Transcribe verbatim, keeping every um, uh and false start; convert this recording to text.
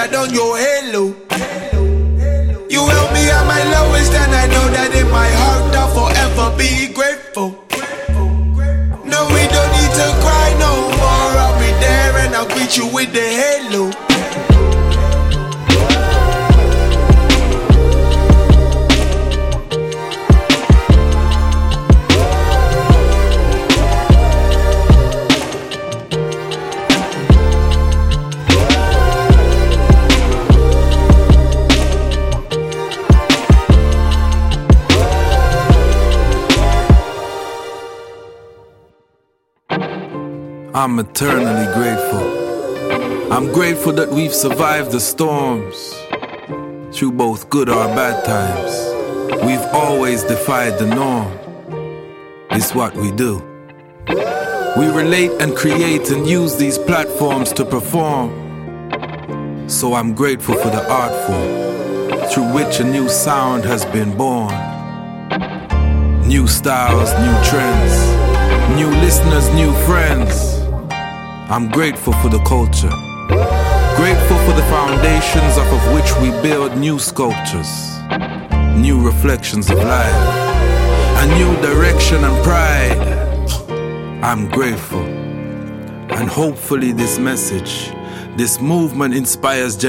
tear down your halo. You help me at my lowest, and I know that in my heart I'll forever be grateful. No, we don't need to cry no more. I'll be there and I'll greet you with the halo. I'm eternally grateful. I'm grateful that we've survived the storms. Through both good or bad times, we've always defied the norm. It's what we do. We relate and create and use these platforms to perform. So I'm grateful for the art form through which a new sound has been born. New styles, new trends, new listeners, new friends. I'm grateful for the culture, grateful for the foundations off of which we build new sculptures, new reflections of life, a new direction and pride. I'm grateful, and hopefully this message, this movement inspires